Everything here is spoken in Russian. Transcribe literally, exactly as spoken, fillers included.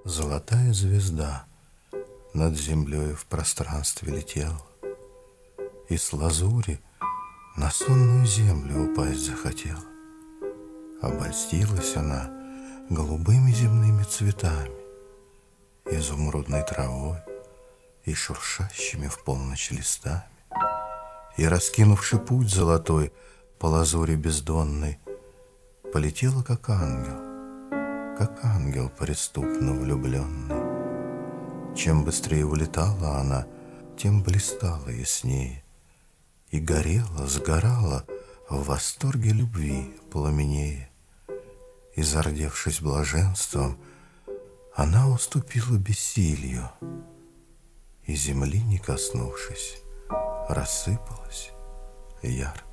Золотая звезда над землей в пространстве летела, и с лазури на сонную землю упасть захотела. Обольстилась она голубыми земными цветами, изумрудной травой и шуршащими в полночь листами. И, раскинувши путь золотой по лазури бездонной, полетела, как ангел, как ангел преступно влюбленный. Чем быстрее улетала она, тем блистала яснее, и горела, сгорала в восторге любви пламенее. И, зардевшись блаженством, она уступила бессилью, и земли не коснувшись, рассыпалась ярко.